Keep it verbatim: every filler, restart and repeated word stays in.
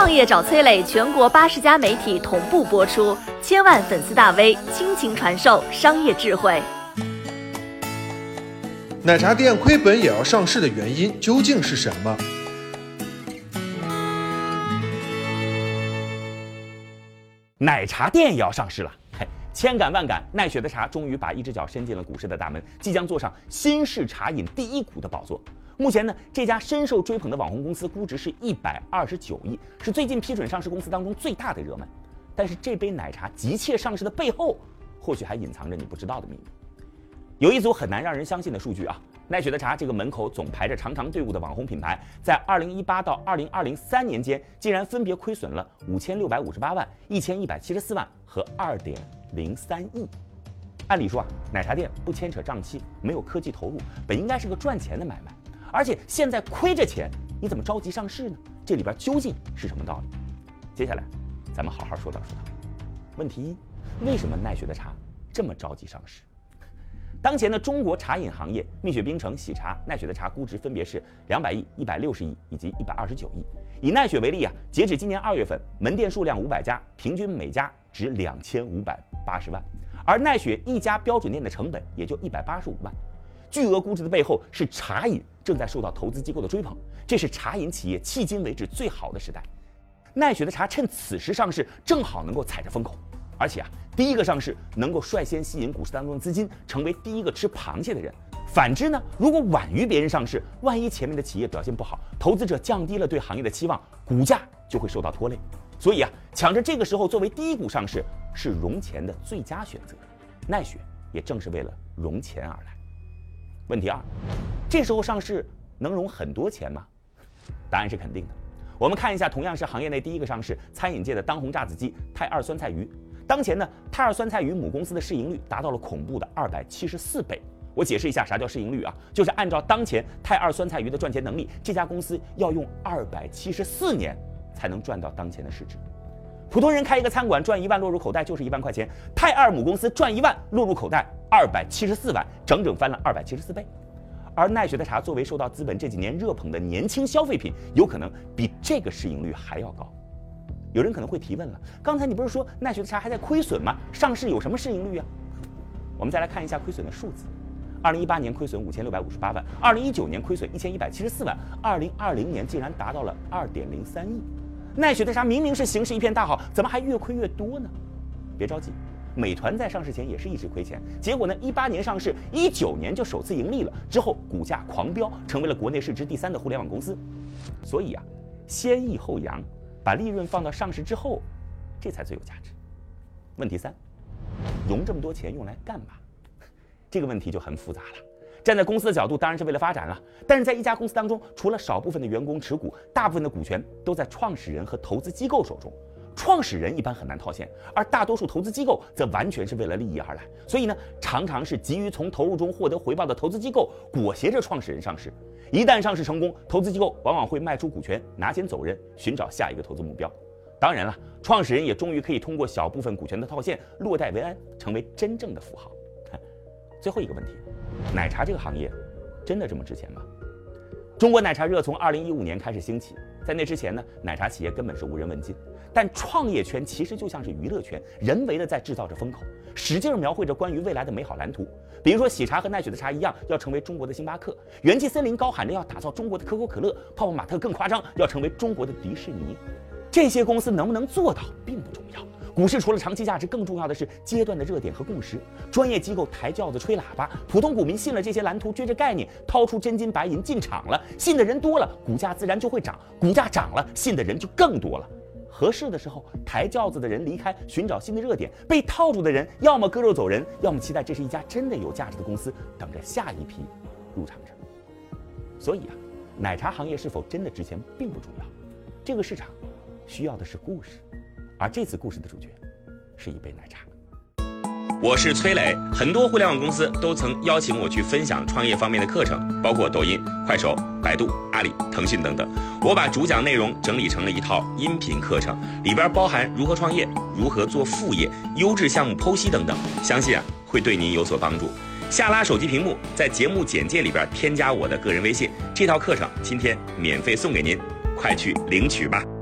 创业找崔磊，全国八十家媒体同步播出，千万粉丝大 V 倾情传授商业智慧。 奶茶店亏本也要上市的原因究竟是什么？ 奶茶店也要上市了，嘿，千赶万赶，奈雪的茶终于把一只脚伸进了股市的大门，即将坐上新式茶饮第一股的宝座。目前呢，这家深受追捧的网红公司估值是一百二十九亿，是最近批准上市公司当中最大的热门。但是这杯奶茶急切上市的背后，或许还隐藏着你不知道的秘密。有一组很难让人相信的数据啊，奈雪的茶这个门口总排着长长队伍的网红品牌，在二零一八到二零二零三年间，竟然分别亏损了五千六百五十八万、一千一百七十四万和二点零三亿。按理说啊，奶茶店不牵扯账期，没有科技投入，本应该是个赚钱的买卖。而且现在亏着钱，你怎么着急上市呢？这里边究竟是什么道理？接下来，咱们好好说道说道。问题一，为什么奈雪的茶这么着急上市？当前的中国茶饮行业，蜜雪冰城、喜茶、奈雪的茶估值分别是两百亿、一百六十亿以及一百二十九亿。以奈雪为例啊，截止今年二月份，门店数量五百家，平均每家值两千五百八十万，而奈雪一家标准店的成本也就一百八十五万。巨额估值的背后是茶饮正在受到投资机构的追捧，这是茶饮企业迄今为止最好的时代。奈雪的茶趁此时上市，正好能够踩着风口。而且啊，第一个上市能够率先吸引股市当中的资金，成为第一个吃螃蟹的人。反之呢，如果晚于别人上市，万一前面的企业表现不好，投资者降低了对行业的期望，股价就会受到拖累。所以啊，抢着这个时候作为第一股上市是融钱的最佳选择。奈雪也正是为了融钱而来。问题二，这时候上市能融很多钱吗？答案是肯定的。我们看一下同样是行业内第一个上市餐饮界的当红炸子鸡泰二酸菜鱼。当前呢，泰二酸菜鱼母公司的市盈率达到了恐怖的二百七十四倍。我解释一下啥叫市盈率啊，就是按照当前泰二酸菜鱼的赚钱能力，这家公司要用二百七十四年才能赚到当前的市值。普通人开一个餐馆赚一万落入口袋就是一万块钱，泰二母公司赚一万落入口袋二百七十四万，整整翻了二百七十四倍。而奈雪的茶作为受到资本这几年热捧的年轻消费品，有可能比这个市盈率还要高。有人可能会提问了，刚才你不是说奈雪的茶还在亏损吗？上市有什么市盈率啊？我们再来看一下亏损的数字。二零一八年亏损五千六百五十八万，二零一九年亏损一千一百七十四万，二零二零年竟然达到了二点零三亿。奈雪的茶明明是形势一片大好，怎么还越亏越多呢？别着急，美团在上市前也是一直亏钱，结果呢，一八年上市，一九年就首次盈利了，之后股价狂飙，成为了国内市值第三的互联网公司。所以啊，先抑后扬，把利润放到上市之后，这才最有价值。问题三，融这么多钱用来干嘛？这个问题就很复杂了。站在公司的角度，当然是为了发展了。但是在一家公司当中，除了少部分的员工持股，大部分的股权都在创始人和投资机构手中。创始人一般很难套现，而大多数投资机构则完全是为了利益而来。所以呢，常常是急于从投入中获得回报的投资机构裹挟着创始人上市。一旦上市成功，投资机构往往会卖出股权，拿钱走人，寻找下一个投资目标。当然了，创始人也终于可以通过小部分股权的套现，落袋为安，成为真正的富豪。最后一个问题，奶茶这个行业真的这么值钱吗？中国奶茶热从二零一五年开始兴起，在那之前呢，奶茶企业根本是无人问津。但创业圈其实就像是娱乐圈，人为的在制造着风口，使劲描绘着关于未来的美好蓝图。比如说喜茶和奈雪的茶一样，要成为中国的星巴克；元气森林高喊着要打造中国的可口可乐；泡泡玛特更夸张，要成为中国的迪士尼。这些公司能不能做到并不重要，股市除了长期价值，更重要的是阶段的热点和共识。专业机构抬轿子吹喇叭，普通股民信了这些蓝图，追着概念掏出真金白银进场了，信的人多了，股价自然就会涨，股价涨了，信的人就更多了。合适的时候，抬轿子的人离开，寻找新的热点；被套住的人，要么割肉走人，要么期待这是一家真的有价值的公司，等着下一批入场者。所以啊，奶茶行业是否真的值钱并不重要，这个市场需要的是故事，而这次故事的主角是一杯奶茶。 我是崔磊，很多互联网公司都曾邀请我去分享创业方面的课程，包括抖音、快手、百度、阿里、腾讯等等。我把主讲内容整理成了一套音频课程，里边包含如何创业、如何做副业、优质项目剖析等等，相信啊会对您有所帮助。下拉手机屏幕，在节目简介里边添加我的个人微信，这套课程今天免费送给您，快去领取吧。